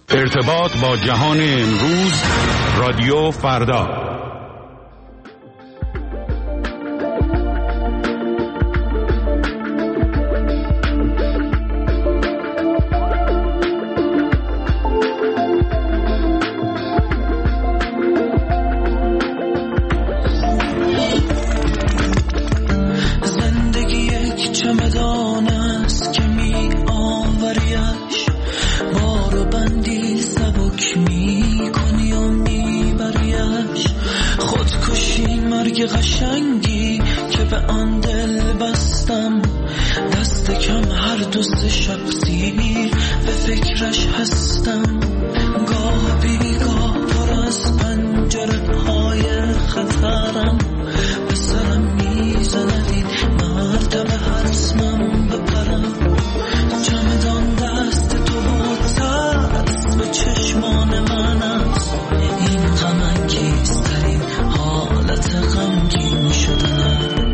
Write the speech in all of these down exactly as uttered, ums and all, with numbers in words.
ارتباط با جهان امروز، رادیو فردا. زندگی یک چمدان است که می آوریش، بارو بندی سبک می کنی و می بریش. خودکشی مرگ قشنگی که به آن دل بستم، دست کم هر دو سه شب سیر به فکرش هستم. گاه بیگاه پر از پنجره های خطرم، به سرم میزندید مردم حتمم بپرم. چمدان دست تو و ترس به چشمان من است، این غم انگیزترین حالت غمگین شدنم.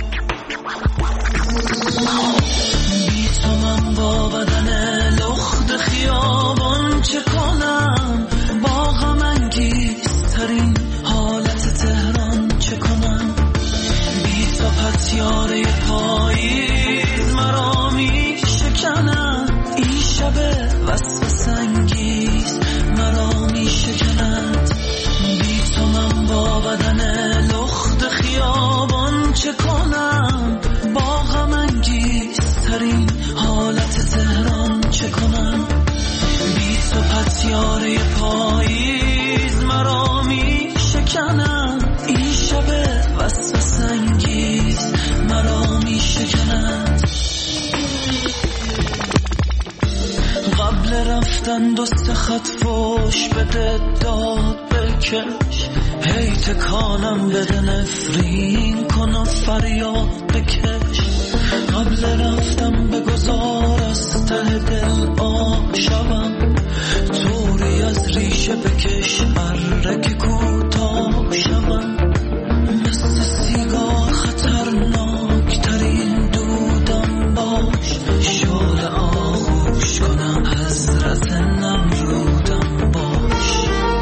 بی تو من با بدن لخت خیابان چه کنم، با غم انگیزترین حالت تهران چه کنم. بی تو پتیاره پاییز مرا می شکند، این شب وسوسه انگیز مرا می شکند. بی تو من با بدن لخت خیابان چه کنم، با غم انگیزترین حالت تهران چه کنم. بی تو پتیاره پاییز مرا می شکند، این شب وسوسه انگیز مرا می شکند. قبل رفتن دو سه خط فوش بده داد بکش، هی تکانم بده نفرین کن و فریاد بکش. قبل رفتم بگذار از ته دل آب شوم، طوری از ریشه بکش اره که کوتاه شوم. مثل سیگار خطرناک ترین دودم باش، شعله آغوش کنم حضرت نمرودم باش.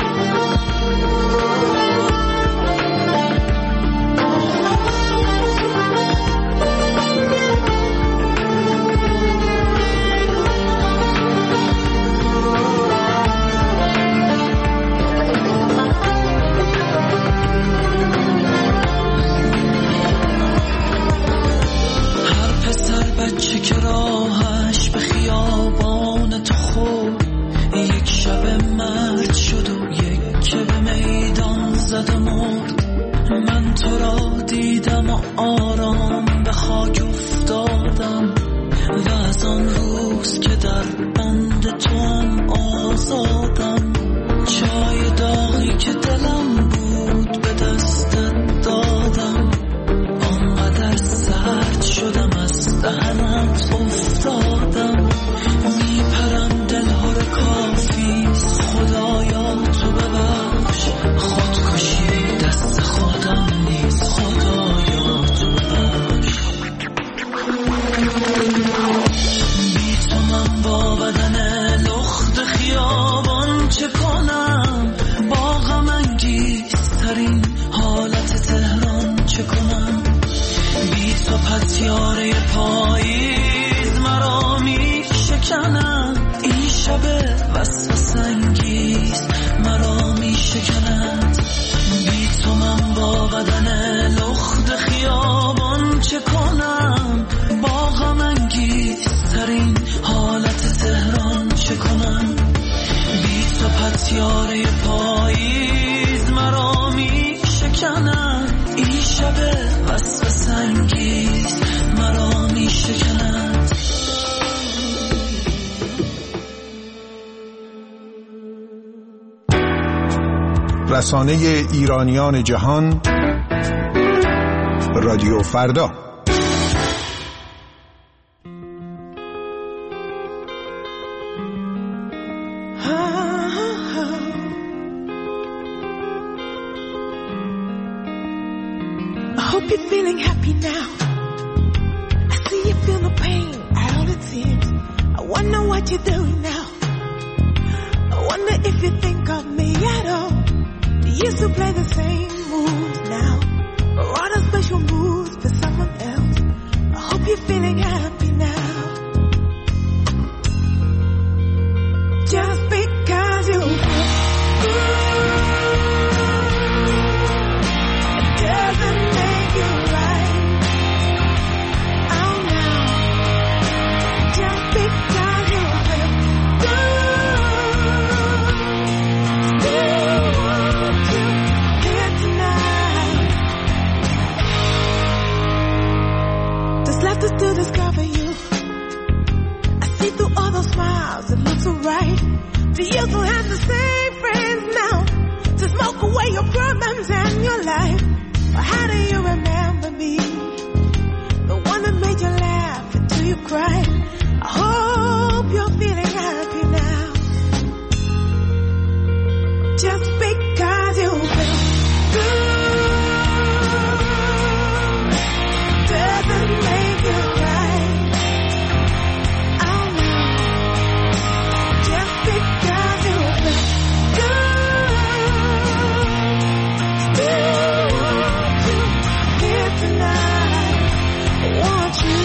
بچه که راهش به خیابان تو خود، یک شب مرد شد و یک که به میدان زد و مرد. من تو را دیدم و آرام به خاک افتادم، و از آن روز که در بند تو هم آزادم. چای داغی که دلم بود به دستت دادم، آنقدر سرد شدم از دهنت افتادم. میپرم دلها رو کافیست خدایا تو ببخش، خودکشی دست خودم نیست خدایا تو ببخش. بی تو من با بدن لخت خیابان چه کنم، با غم انگیزترین حالت تهران چه کنم. بی تو پتیاره پاییز مرا می شکند، این شب وسوسه انگیز مرا می شکند. بی تو من با بدن لخت خیابان چه کنم، با غم انگیزترین حالت تهران چه کنم. بی تو پتیاره پاییز مرا می شکند، این شب وسوسه انگیز مرا می شکند. رسانه ایرانیان جهان، رادیو فردا. Hope you're feeling happy now. I see you feel the pain, all it seems. I wonder what you're doing now. Do you still have the same friends now to smoke away your problems and your life? Or how do you remember me? The one that made you laugh until you cried. I hope you're feeling happy now. Just because you feel good doesn't make you right. Oh no. Just because you feel good, still want you here tonight. I want you.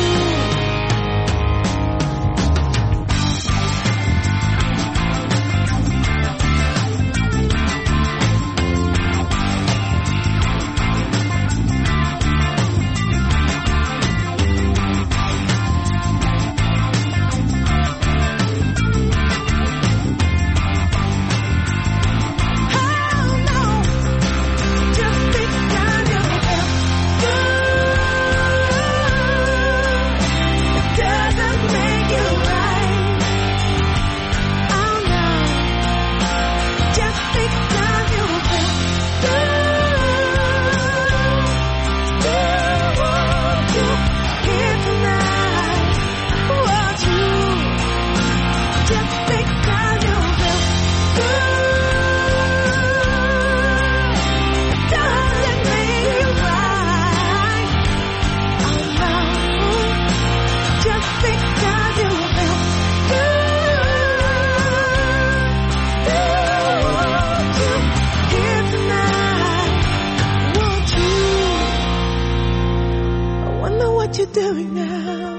Doing now.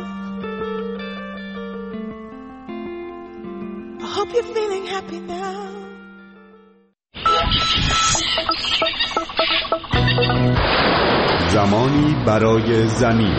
I hope you're feeling happy now. زمانی برای زمین.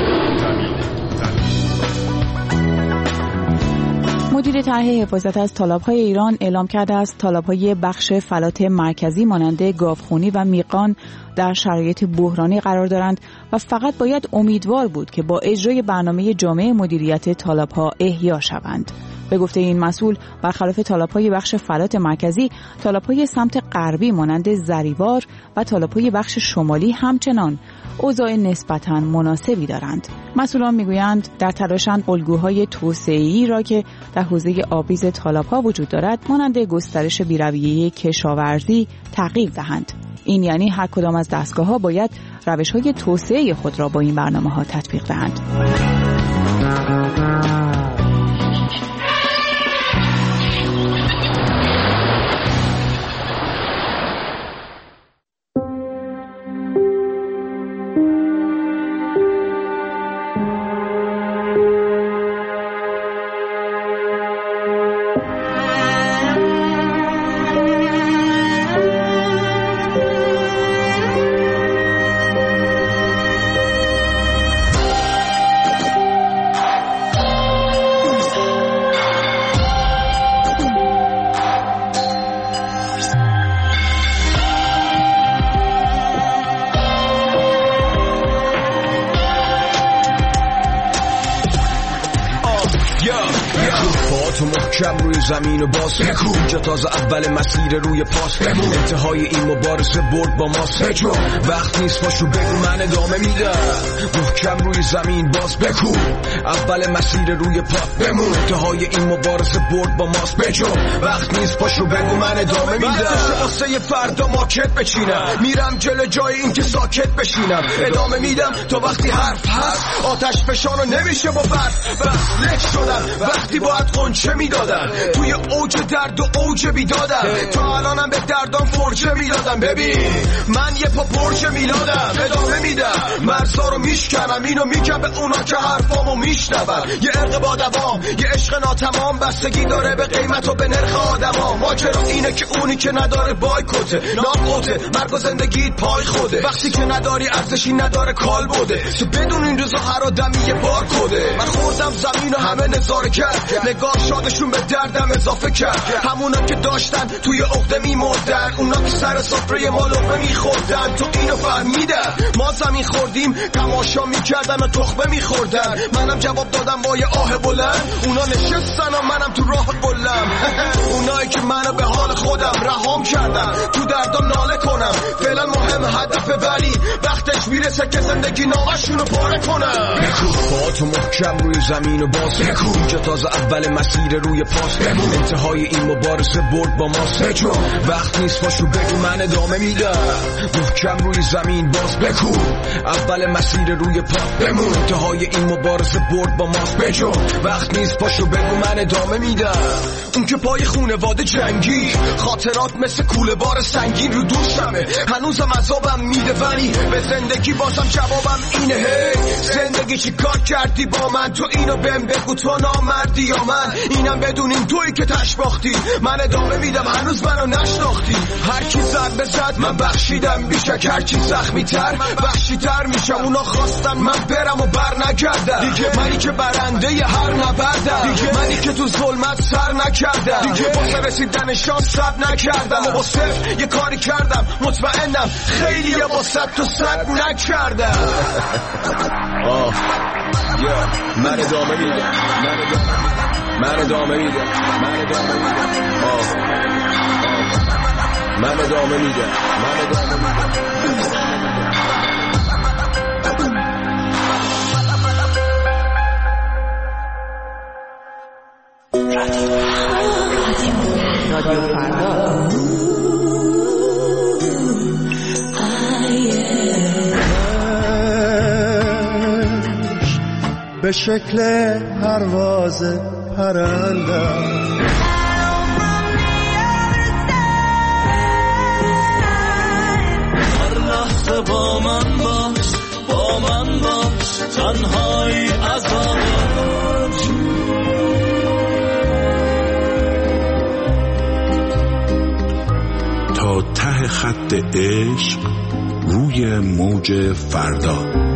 مدیر طرح حفاظت از تالاب‌های ایران اعلام کرده است تالاب‌های بخش فلات مرکزی مانند گاوخونی و میقان در شرایط بحرانی قرار دارند و فقط باید امیدوار بود که با اجرای برنامه جامع مدیریت تالاب‌ها احیا شوند. به گفته این مسئول، برخلاف تالاب‌های بخش فلات مرکزی، تالاب‌های سمت غربی مانند زریوار و تالاب‌های بخش شمالی همچنان اوضاع نسبتاً مناسبی دارند. مسئولان میگویند در تلاشند الگوهای توسعه‌ای را که در حوزه آبریز تالاب‌ها وجود دارد مانند گسترش بی‌رویه کشاورزی تغییر دهند. این یعنی هر کدام از دستگاه‌ها باید روش‌های توسعه خود را با این برنامه‌ها تطبیق دهند. محکم روی زمین و باز بکو اینجا تازه اول مسیر روی پاس بمون انتهای این مبارزه برد با ماست بجو وقت نیست پاشو بگو من ادامه میدم محکم روی زمین باز بکو اول مسیر روی پا بمون انتهای این مبارزه برد با ماست بجو وقت نیست پاشو بگو من ادامه میدم واسه فردا ماکت بچینم میرم جلو جای این که ساکت بشینم ادامه میدم تا وقتی حرف هست آتش فشانو نمیشه با برف بس لک شدم وقتی باید قنچه میدادم توی اوج درد و اوج بیدادم تا الانم به دردام فرجه میدادم ببین من یه پا پرجه میلادم ادامه میدم مرزا رو میشکنم اینو میگم به اونا که حرفامو میشنون یه عرق با دوام یه عشق ناتمام بستگی داره به قیمت و به نرخ آدما ماجرا اینه که اونی که نداره بایکوته ناقوته مرگ و زندگیت پای خوده وقتی که نداری ارزشی نداره کال بوده تو بدون این روزا هر آدمی یه بار کده من خوردم زمین و همه نظاره کرد نگاه شادشون به به دردم اضافه کرد. همونا که داشتن توی عقده میمردن، اونا که سر سفره ما لقمه میخوردن. تو اینو فهمیدن ما زمین خوردیم، تماشا میکردن و تخمه میخوردن. منم جواب دادم با یه آه بلند، اونا نشستن و منم تو راه بلم. اونایی که منو به حال خودم رهام کردن، تو دردم ناله کنم. فعلا مهم هدفه، ولی وقتش میرسه که زندگی نامشونو پاره کنم. با تو محکم روی زمین و باز بکو، اینجا تازه اول مسیر روی پاس بمون. انتهای این مبارزه برد با ماست. وقت نیست پاشو بگو من ادامه میدم. محکم روی زمین باز بکو، اول مسیر روی پاس بمون. انتهای این مبارزه برد با ماست. بجو وقت نیست پاشو بگو من ادامه میدم. اون که پای خونواده جنگی، خاطرات مثل کوله بار سنگین رو دوشمه. هنوزم عذابم میده ولی به زندگی بازم جوابم اینه. هی زندگی چی کار کردی با من؟ تو اینو بهم بگو، تو نامردی یا من؟ اینم بدونین تویی که تشباختی. من ادامه میدم هنوز منو نشناختی. هر کی زد به زد من بخشیدم بیشک، هر کی زخمی تر وحشی تر میشم. اونا خواستن من برم و بر نگردم دیگه، منی که برنده ی هر نبردم دیگه، منی که تو ظلمت سر نکردم دیگه، واسه رسیدن شانس صبر نکردم و با صفر یه کاری کردم. مطمئنم خیلی یا با صد تو صد نکردم. آه یا من ادامه میدم، من ادامه میدم، من ادامه میدم، آه من ادامه میدم، من ادامه میدم. رادیو فردا. به شکل پرواز پرندم، هر لحظه با من باش، با من باش، تنهایی عذاب. تا ته خط عشق روی موج فردا.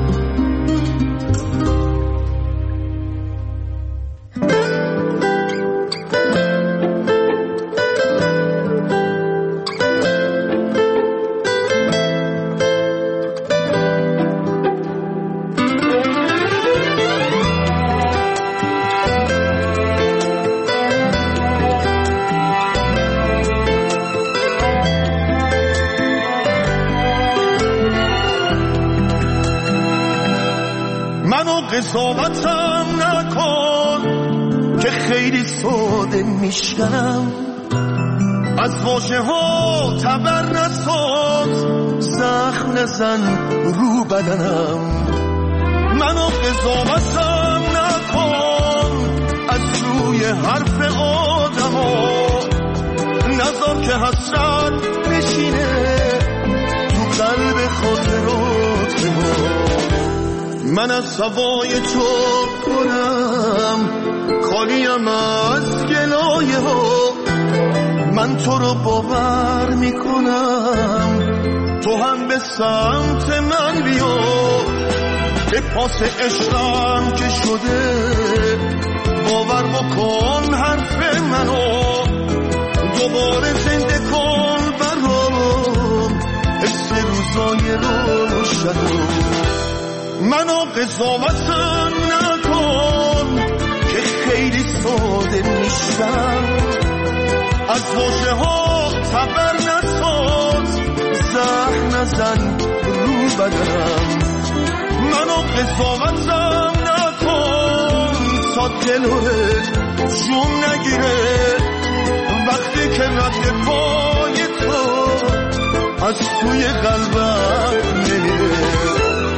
قضاوتم نکن که خیلی ساده میشکنم، از واژه ها تبر نساز، زخم نزن رو بدنم. منو قضاوتم نکن از روی حرف آدم ها، نذار که حسرت بشینه تو قلب خاطرات ما. من از هوای تو کنم خالیم از گلایه ها، من تو رو باور میکنم، تو هم به سمت من بیا. به پاس عشقم که شده باور بکن حرف منو، دوباره زنده کن برام حس روزای روشنو. منو قضاوتم نکن که خیلی ساده میشم، از واژه ها تبر نساز، زخم نزن رو بدنم. منو قضاوتم نکن تا دلت جون نگیره وقتی که رد پای تو از توی قلبم نمیره.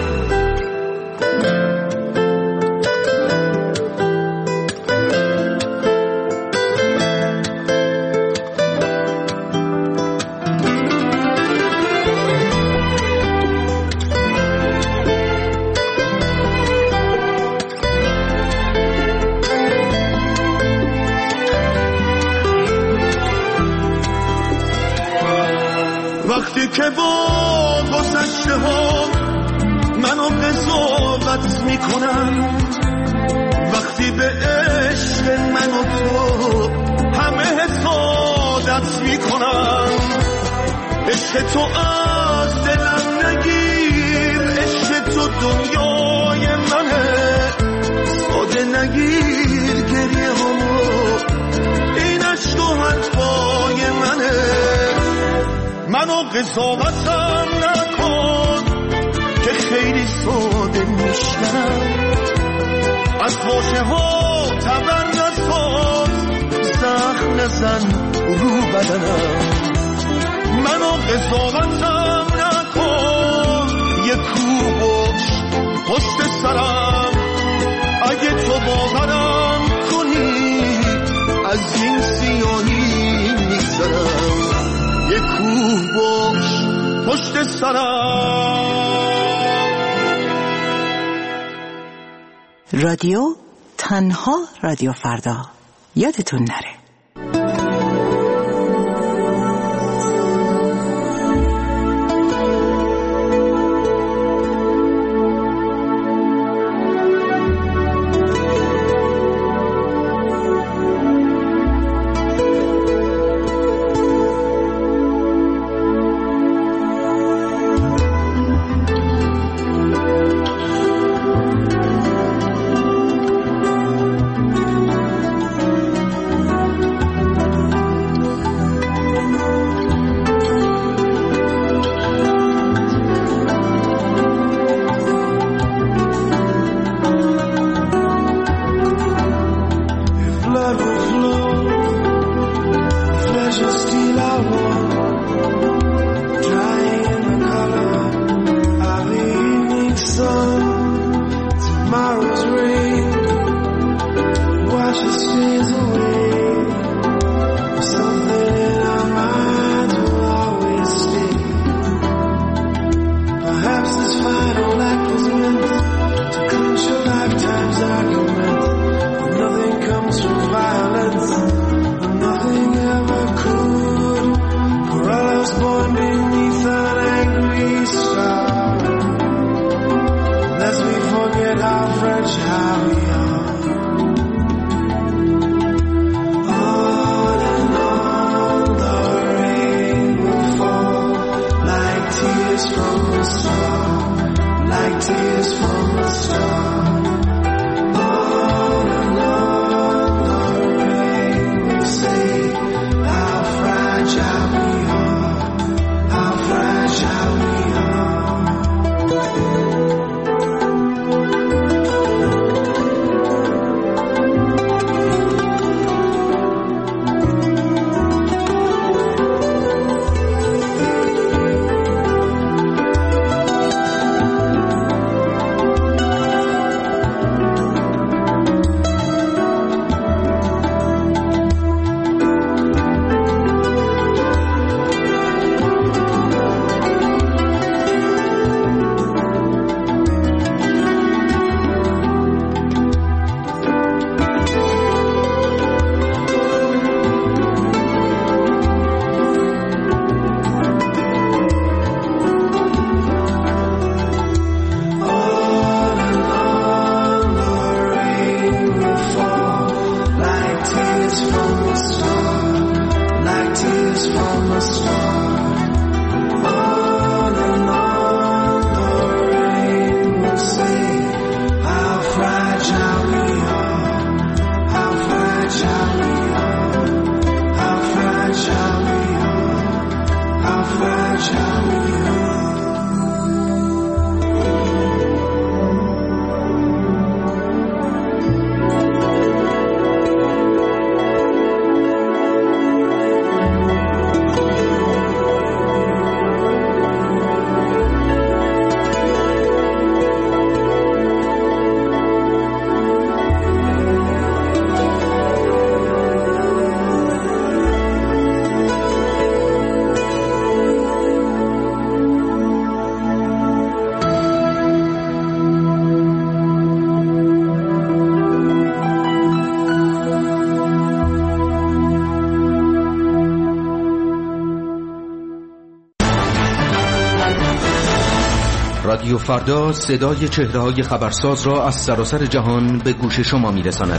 وقتی که با گذشته ها منو قضاوت میکنن، وقتی رسیدی به عشق من و تو همه حسادت میکنم. عشق تو از دلم نگیر، عشق تو دنیای منه. ساده نگیر گریه همو، این عشق و حرفای منه. منو قضاوتم نکن که خیلی ساده میشنم. از واژه ها طبع نساز، زخم نزن رو بدنم. منو قضاوتم نکن، یه کو باش پشت سرم. اگه تو باورم کنی از این سیاهی میگذرم. یه کو باش پشت سرم. رادیو تنها رادیو فردا، یادتون نره. رادیو فردا صدای چهره‌های خبرساز را از سراسر جهان به گوش شما می‌رساند.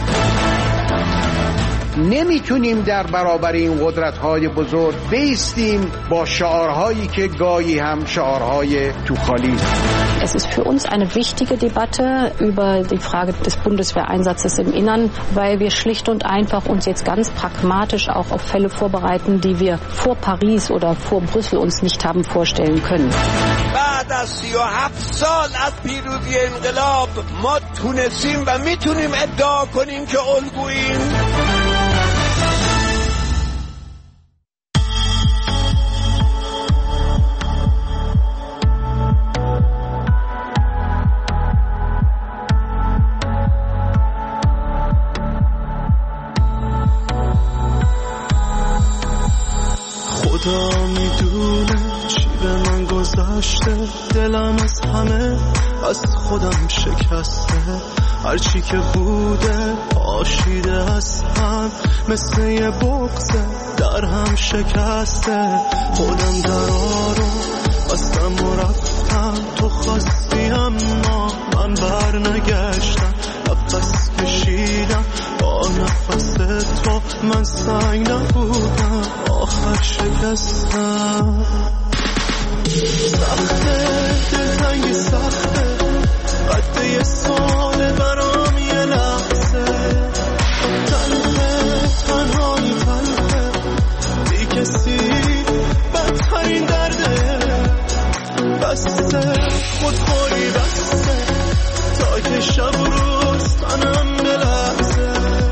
نمیتونیم در برابر این قدرت‌های بزرگ بایستیم با شعارهایی که گاهی هم شعارهای توخالی. Es ist für uns eine wichtige Debatte über die Frage des Bundeswehreinsatzes im Innern, weil wir schlicht und einfach uns jetzt ganz pragmatisch auch auf Fälle vorbereiten, die wir vor Paris oder vor Brüssel uns nicht haben vorstellen können. بعد از سی و هفت سال از پیروزی انقلاب ما تونستیم و میتونیم ادعا کنیم که الگوییم. خدا میدونه چی به من گذشته، دلم از همه از خودم شکسته، هرچی که بوده پاشیده از هم، مثل یه بغضه در هم شکسته. خودم درا رو بستم و رفتم، تو خواستی اما من بر نگشتم، نفس کشیدم با نفس تو، من سنگ نبودم آخر شکستم. سخته دلتنگی سخته، قد یه سال برام یه لحظه، تنهه تنهایی تنهه، بی کسی بدترین درده، بسته خودخوری بسته، تا که شب و روز تنم بلحظه،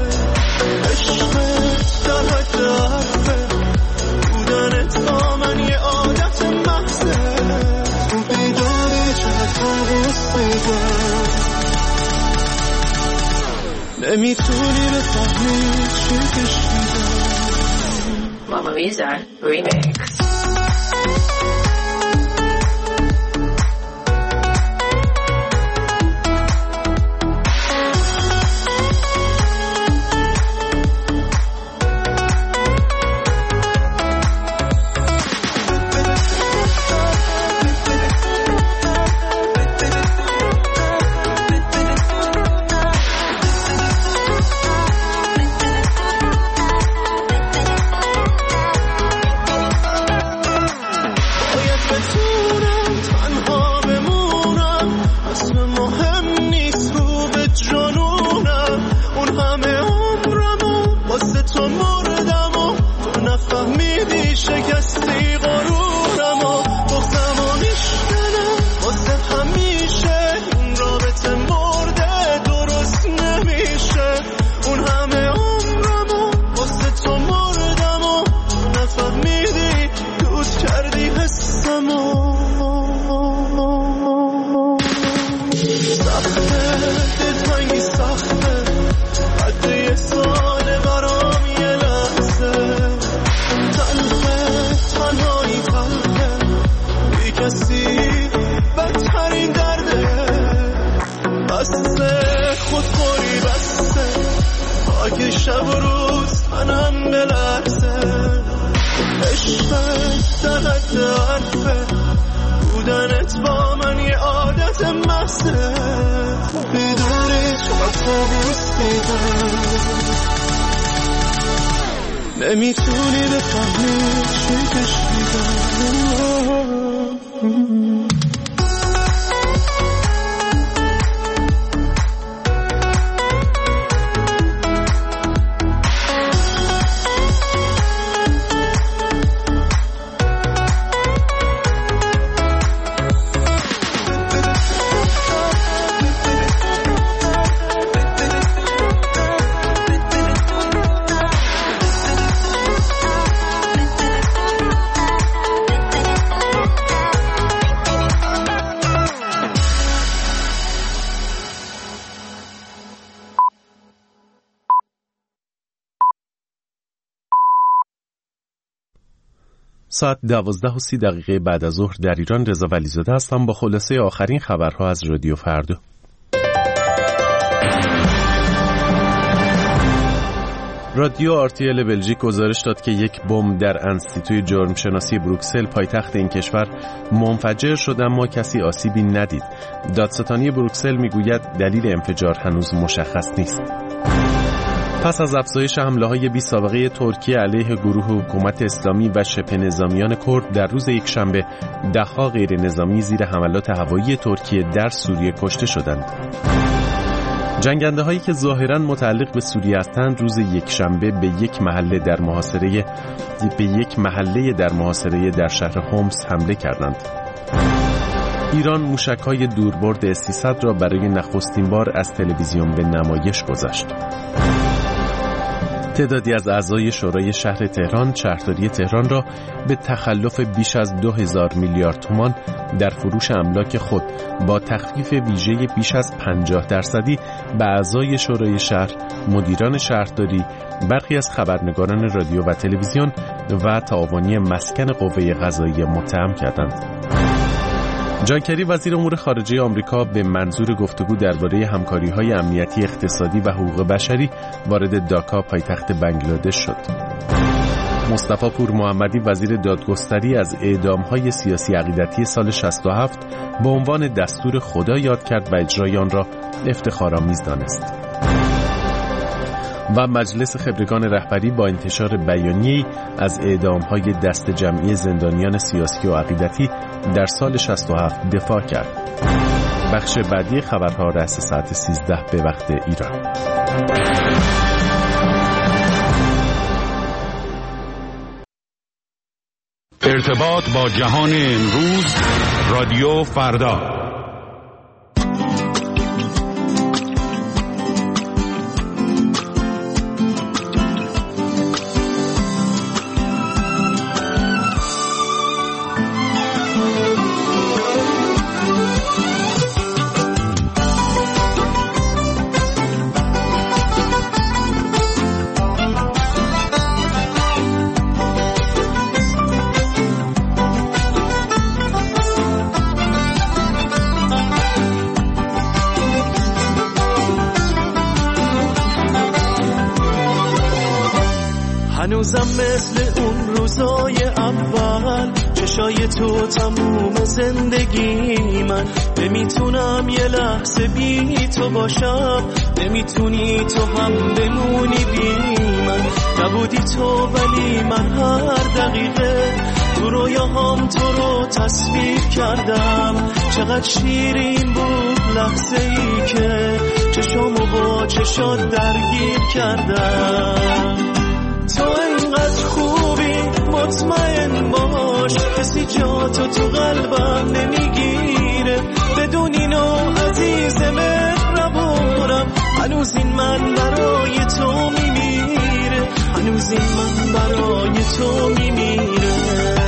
عشقت در حد حرفه، بودنت با من یه عادت محضه، تو بیداری چه طاووس میدن، نمیتونی بفهمی چی کشیدم. Mama Lisa Remix. نمیتونی بفهمی چی کشیدم. ساعت دوازده و سی دقیقه بعد از ظهر در ایران. رضا ولیزاده هستم با خلاصه آخرین خبرها از رادیو فردا. رادیو آر تی ال بلژیک گزارش داد که یک بمب در انستیتوی جرمشناسی بروکسل پایتخت این کشور منفجر شد اما کسی آسیبی ندید. دادستانی بروکسل میگوید دلیل انفجار هنوز مشخص نیست. پس از افزایش حمله‌های بی سابقه ترکیه علیه گروه حکومت اسلامی و شبه نظامیان کرد در روز یکشنبه ده‌ها غیر نظامی زیر حملات هوایی ترکیه در سوریه کشته شدند. جنگنده هایی که ظاهراً متعلق به سوریه هستند روز یکشنبه به یک محله در محاصره به یک محله در محاصره در شهر حمص حمله کردند. ایران موشک‌های دوربرد اس سیصد را برای نخستین بار از تلویزیون به نمایش گذاشت. تعدادی از اعضای شورای شهر تهران شهرداری تهران را به تخلف بیش از دو هزار میلیارد تومان در فروش املاک خود با تخفیف ویژه بیش از پنجاه درصدی به اعضای شورای شهر، مدیران شهرداری، برخی از خبرنگاران رادیو و تلویزیون و تعاونی مسکن قوه قضاییه متهم کردند. جان کری وزیر امور خارجه آمریکا به منظور گفتگو درباره همکاری‌های امنیتی، اقتصادی و حقوق بشری وارد داکا پایتخت بنگلادش شد. مصطفی پور محمدی وزیر دادگستری از اعدام‌های سیاسی عقیدتی سال شصت و هفت به عنوان دستور خدا یاد کرد و اجرای آن را افتخارآمیز دانست. و مجلس خبرگان رهبری با انتشار بیانیه‌ای از اعدام‌های دست جمعی زندانیان سیاسی و عقیدتی در سال شصت و هفت دفاع کرد. بخش بعدی خبرها رأس ساعت سیزده به وقت ایران. ارتباط با جهان امروز، رادیو فردا. هنوزم مثل اون روزای اول چشای تو تموم زندگی من، نمیتونم یه لحظه بی تو باشم، نمیتونی تو هم بمونی بی من. نبودی تو ولی من هر دقیقه تو رویاهام تو رو تصویر کردم. چقدر شیرین بود لحظه ای که چشامو با چشات درگیر کردم. تو اینقدر خوبی مطمئن باش، کسی جا تو تو قلبم نمیگیره. بدون اینو عزیز مهربونم، هنوز این من برای تو میمیره، هنوز این من برای تو میمیره.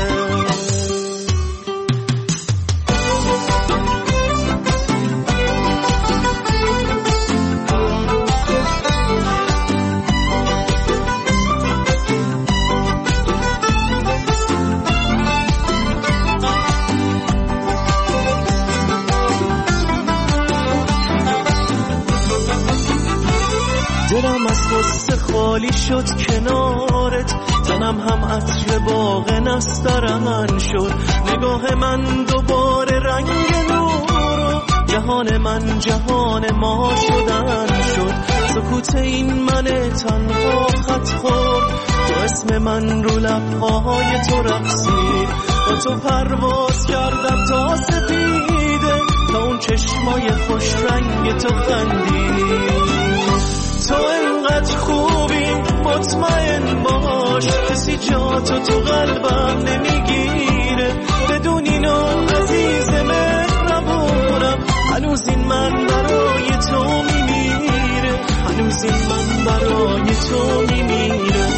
دلم از غصه خالی شد کنارت، تنم هم عطر باغ نسترن شد. نگاه من دوباره رنگ نور، جهان من جهان ما شدن شد. سکوت این من تنها خط خورد، تو اسم من رو لبهای تو رقصید. با تو پرواز کردم تا سپیده، تا اون چشمای خوش رنگ تو خندید. تو اینقدر خوبی مطمئن باش، کسی جا تو تو قلبم نمیگیره. بدون اینو عزیز مهربونم، هنوز این من برای تو میمیره، هنوز این من برای تو میمیره.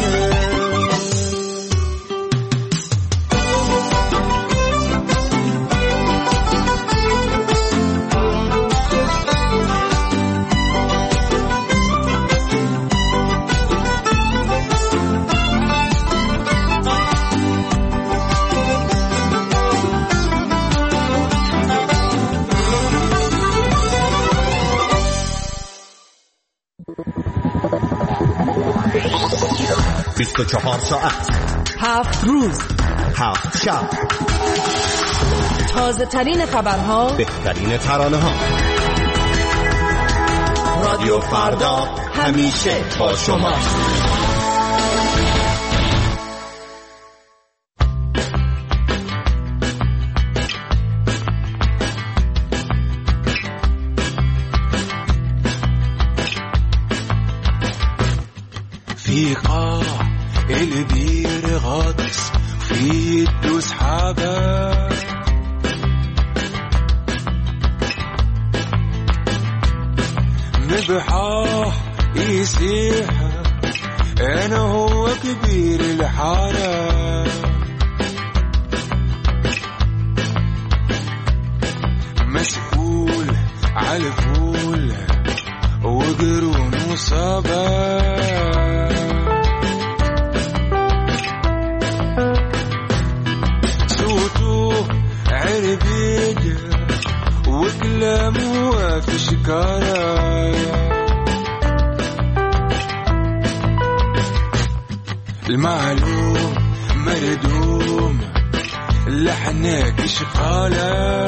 بیست و چهار ساعت، هفت روز، هفت شب، تازه ترین خبرها، بهترین ترانه ها. رادیو فردا همیشه با شما. في قاع البير غطس في الدوس حبة، مبحاح يسيح أنا هو كبير الحارة، مسؤول على الفول وقرون وصبا، عربيد وكلامه في شكارة، المعلوم مردوم لحنك شقالة،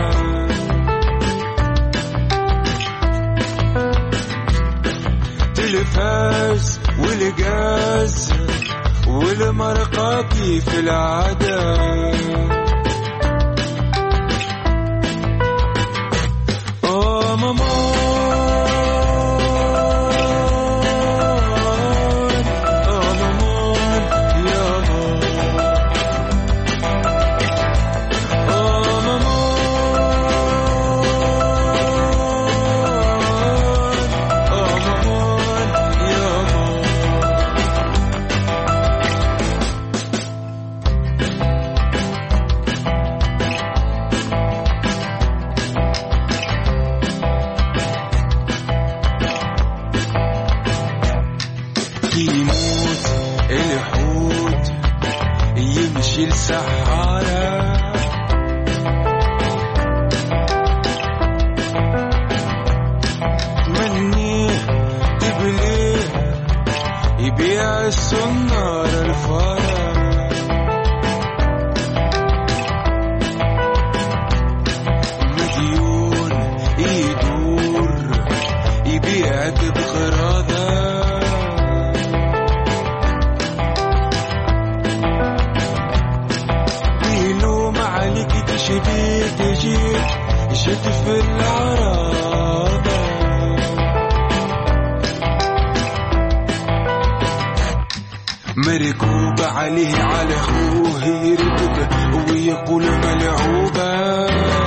تلفاز والقاز والمرقة كيف العادة، مركوب عليه على أخوه يرتب ويقول ملعوبة،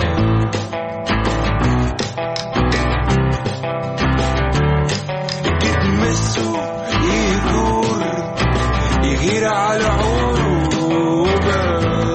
تتمسه يثور يغير على عروبة،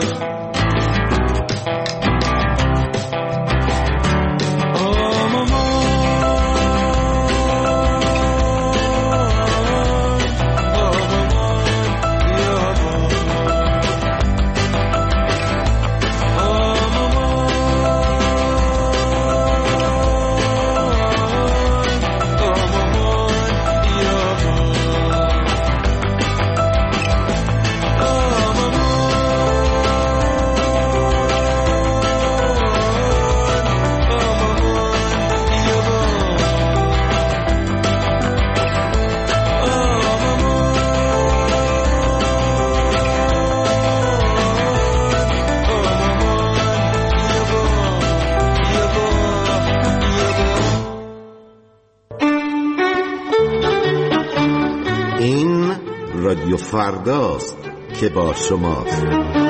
رادیو فرداست که با شماست.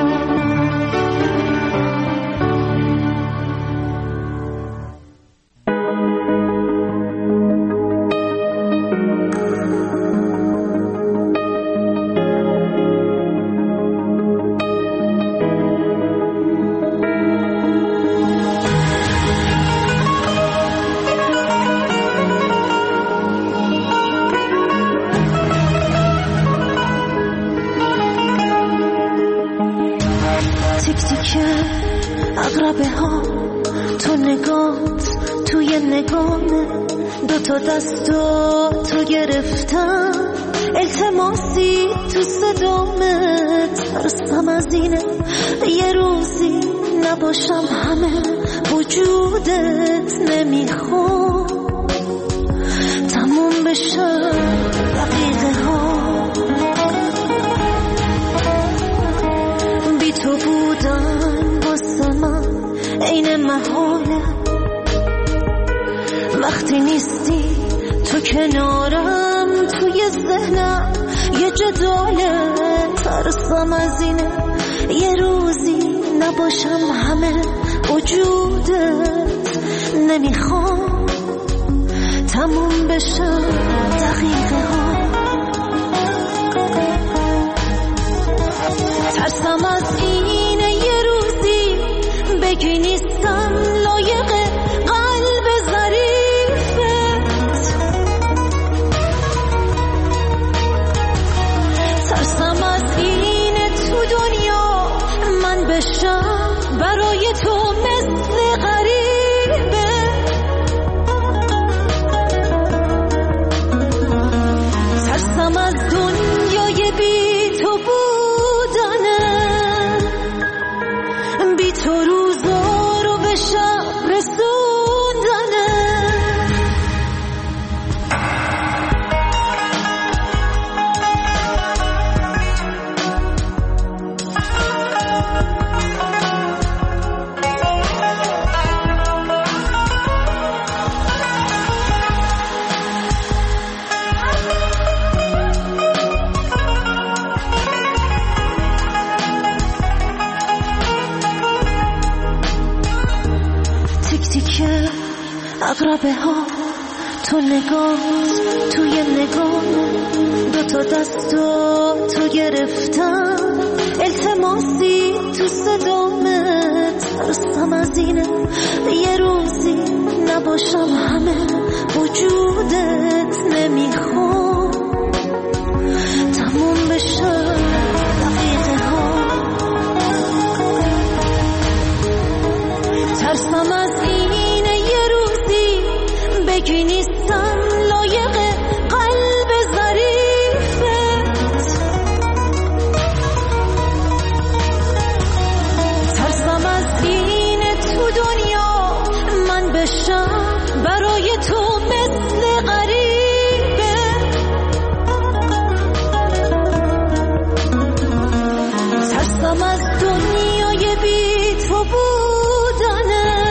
اغربه ها تو نگات توی نگامه، دو تا دستو تو گرفتم التماسی تو صدامت، ترسم از اینه یه روزی نباشم همه وجودت. نمیخوام تموم بشه دقیقه ها، بی تو بودن واسه من عین محاله. وقتی نیستی تو کنارم، توی ذهنم یه جداله. ترسم از اینه یه روزی نباشم همه وجودت. نمیخوام تموم بشه دقیقه ها، ترسم از اینه یه روزی بگی نیستم لایق قلب ظریفت. ترسم از اینه تو دنیا من بشم برای تو مثل غریبه. ترسم از دنیای بی تو بودنه، بی تو روزا رو به شب رسوندنه. اقربه ها تو نگاه، توی نگاه دو تا دستو تو گرفتم. التماسی تو صدامت، ترسم از اینه یه روزی نباشم همه وجودت. نمیخوام تموم بشه دقیقه ها، ترسم از اینه یه روزی بگی نیستم لایق قلب ظریفت. ترسم از اینه تو دنیا من بشم برای تو مثل غریبه. ترسم از دنیای بی تو بودنه،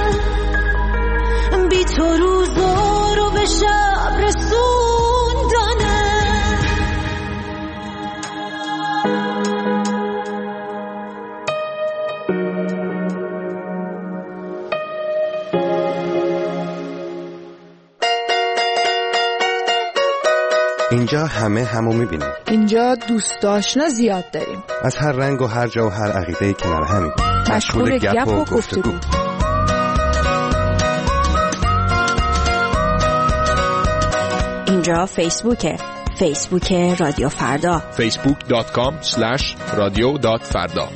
بی تو روزا رو به شب رسوندنه. اینجا همه همو میبینیم. اینجا دوست آشنا زیاد داریم، از هر رنگ و هر جا و هر عقیده‌ای کنار همیم، مشغول گپ و گفتگو. اینجا فیسبوکه، فیسبوک رادیو فردا، فیسبوک دات کام اسلش رادیو دات فردا.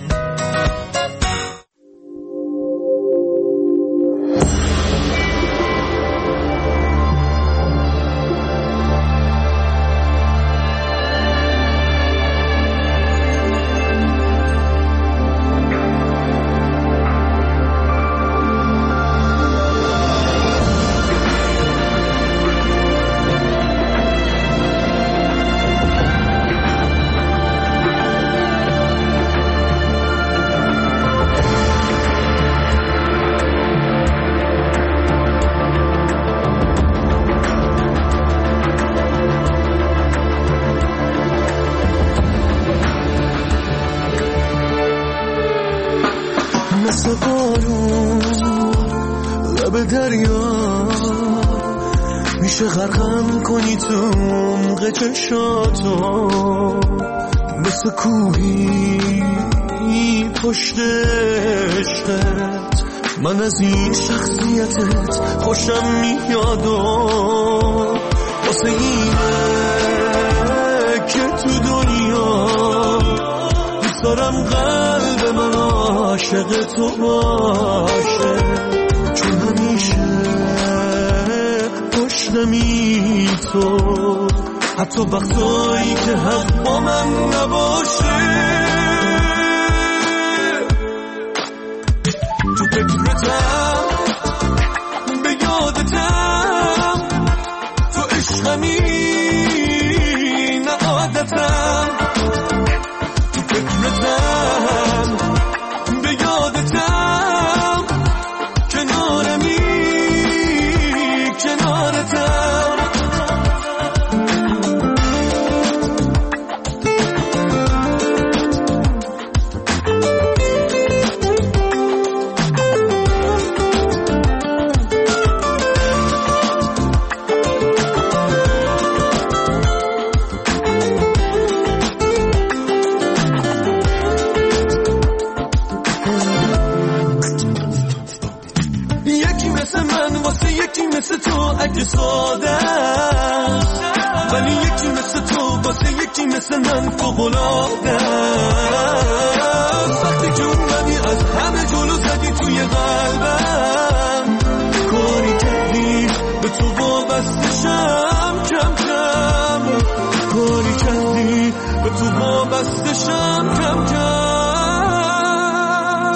مثل بارون لب دریا میشه غرقم کنی تو عمق چشاتو، مثل کوهی پشت عشقت من از این شخصیتت خوشم میاد و واسه اینه که تو دنیا دوست دارم قلب من عاشق تو باشه، چون همیشه پشتمی تو حتی وقتایی که حق با من نباشه. تو فکرتم به یادتم، تو عشقمی نه عادتم. تو فکرتم به یادتم، کنارمی کنارتم. یکی مثل تو اگه ساده، ولی یکی مثل تو واسه یکی مثل من فوق‌العاده. وقتی که اومدی از همه جلو زدی توی قلبم، کاری کردی به تو وابستشم کم کم، کاری کردی به تو وابستشم کم کم.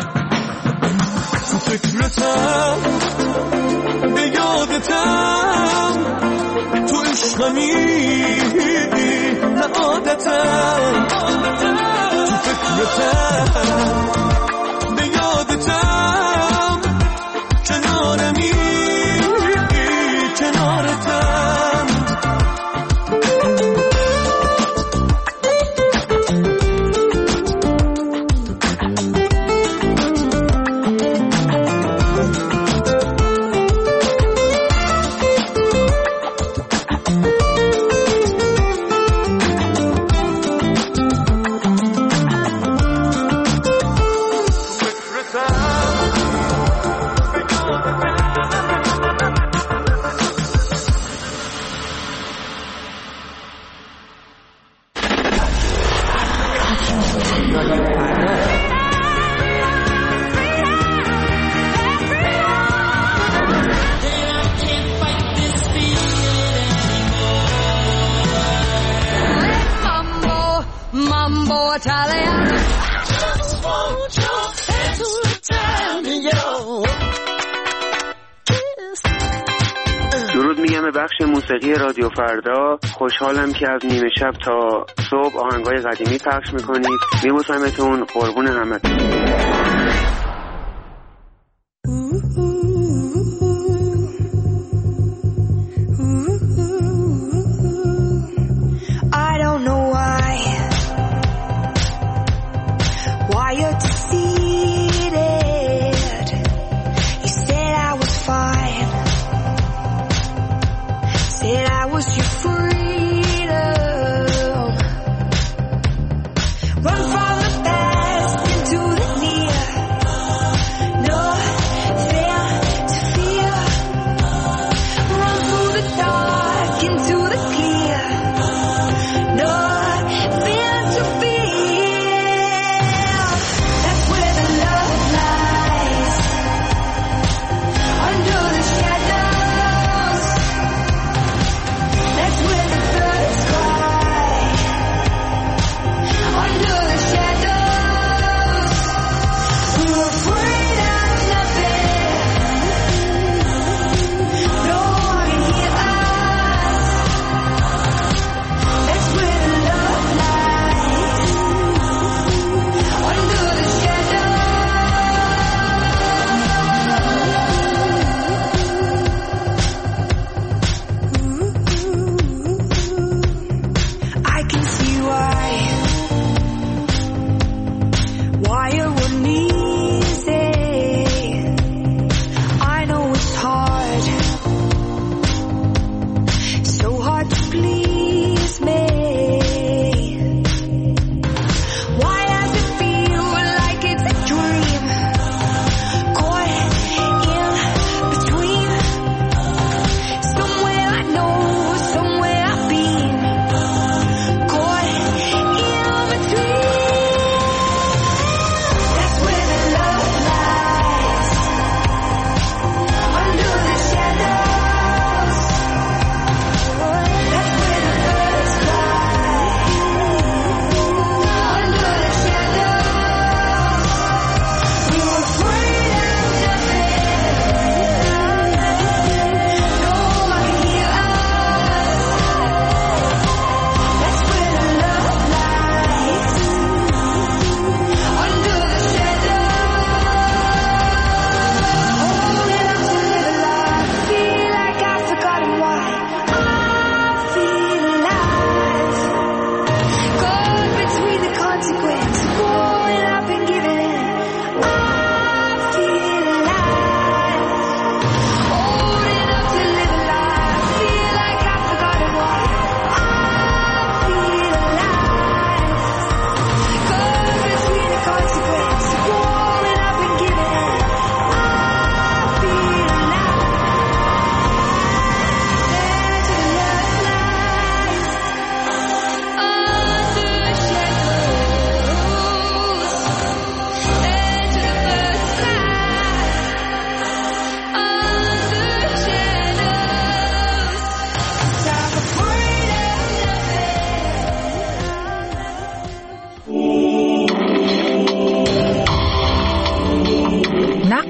تو فکرتم به یادتم، تو عشقمی نه عادتم. تو فکرتم به یادتم، کنارمی کنارتم. درود میگم به بخش موسیقی رادیو فردا. خوشحالم که از نیمه شب تا صبح آهنگای قدیمی پخش میکنید. میبوسمتون، قربون همتون. Run from the past into the near.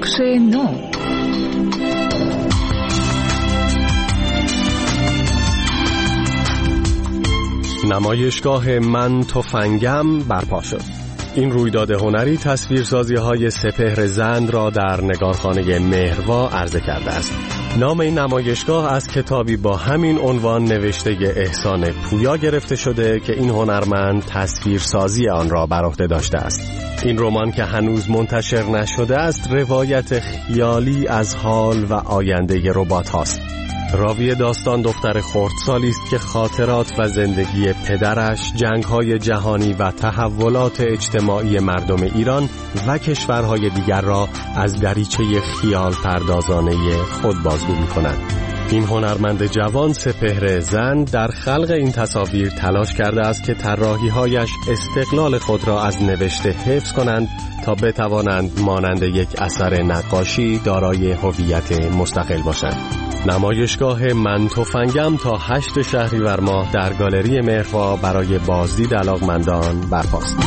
بخش نو. نمایشگاه من تفنگم برپا شد. این رویداد هنری تصویرسازی های سپهر زند را در نگارخانه مهروا عرضه کرده است. نام این نمایشگاه از کتابی با همین عنوان نوشته احسان پویا گرفته شده که این هنرمند تصویرسازی آن را بر عهده داشته است. این رمان که هنوز منتشر نشده است روایت خیالی از حال و آینده ربات هاست. راوی داستان دختر خردسالی است که خاطرات و زندگی پدرش، جنگ‌های جهانی و تحولات اجتماعی مردم ایران و کشورهای دیگر را از دریچه خیال پردازانه خود بازگو می‌کند. این هنرمند جوان سپهر زند در خلق این تصاویر تلاش کرده است که طراحی‌هایش استقلال خود را از نوشته حفظ کنند تا بتوانند مانند یک اثر نقاشی دارای هویت مستقل باشند. نمایشگاه من تفنگم تا هشت شهریور ماه در گالری مهروا برای بازدید علاقمندان برپاست.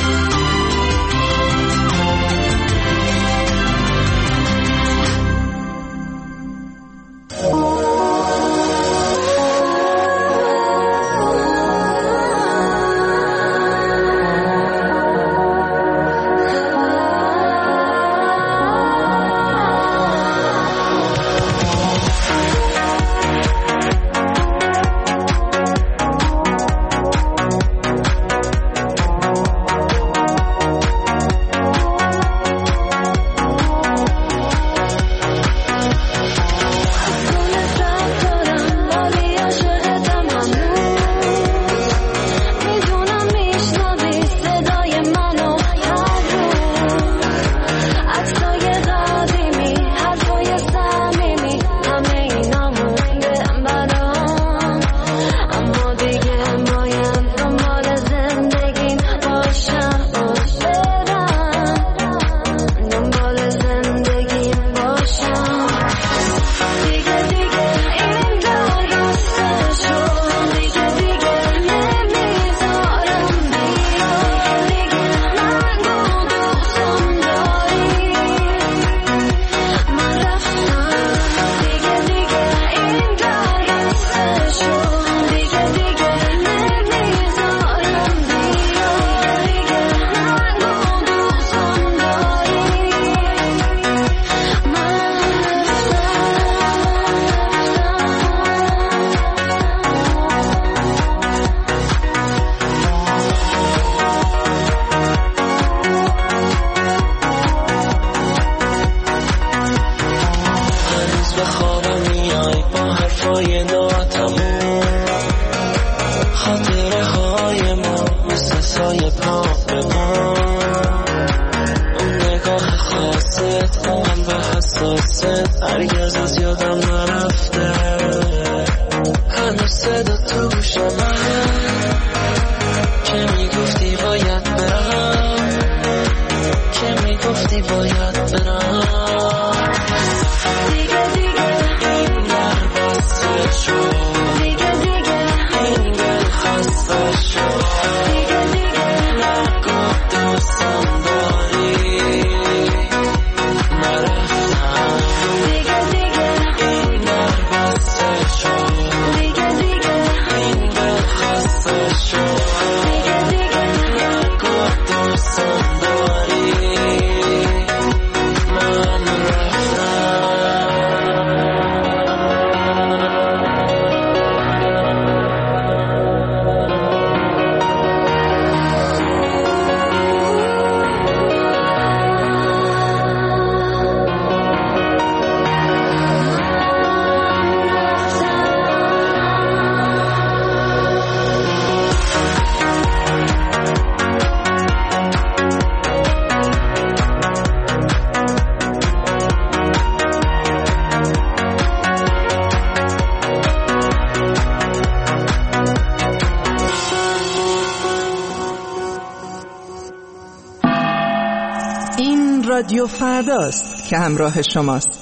رادیو فرداست که همراه شماست.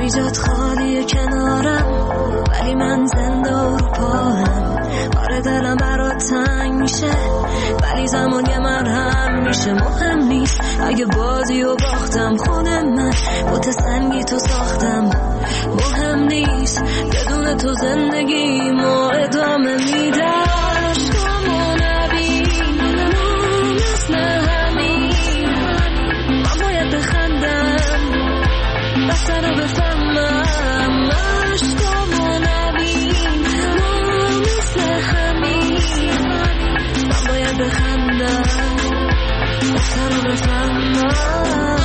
ولی جات خالیه کنارم، ولی من زنده و رو پاهم. آره دلم برات تنگ میشه، ولی زمان یه مرهم میشه. مهم نیست اگه بازی و باختم، خونه من بوت سنگی تو ساختم. مهم نیست بدون تو زندگی ما ادامه میدم. عشقمو نبین مثل همین، من باید بخندم بسته رو بفهمم. عشقمو نبین مثل همین، من باید بخندم بسته رو بفهمم.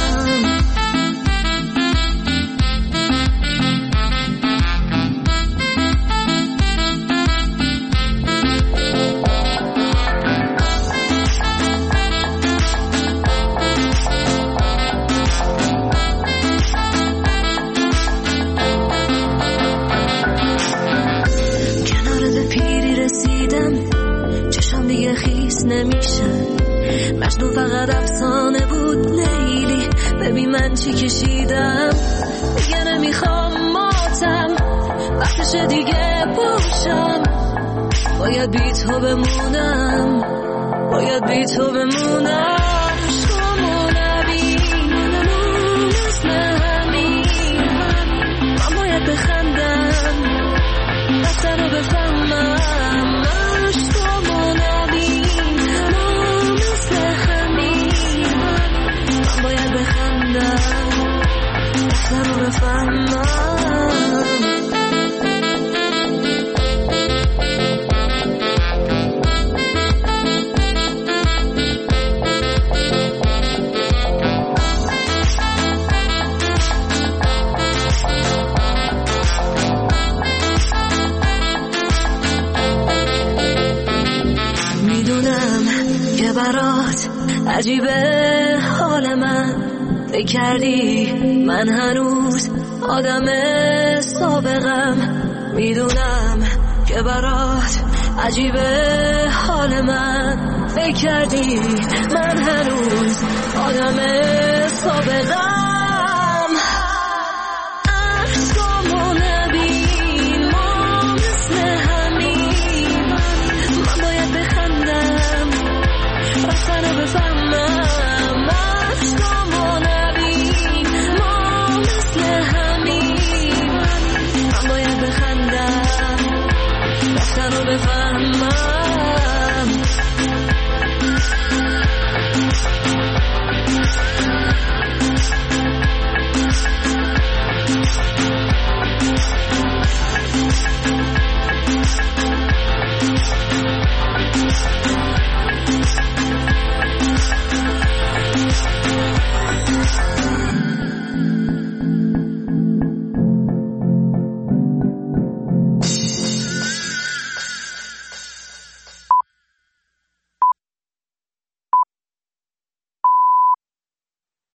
نمیشن مجنون فقط افسانه بود لیلی. ببین من چی کشیدم، دیگه نمیخوام ماتم، وقتش دیگه باشم. باید بی تو بمونم، باید بی تو بمونم. عشقمو نبین مثل همین، من باید بخندم بسته رو بفهمم. عشقمو نبین مثل همین، من باید بخندم بسته رو بفهمم. برات عجیبه حال من، فکر کردی من هنوز آدم سابقم. میدونم که برات عجیبه حال من، فکر کردی من هنوز آدم سابقم.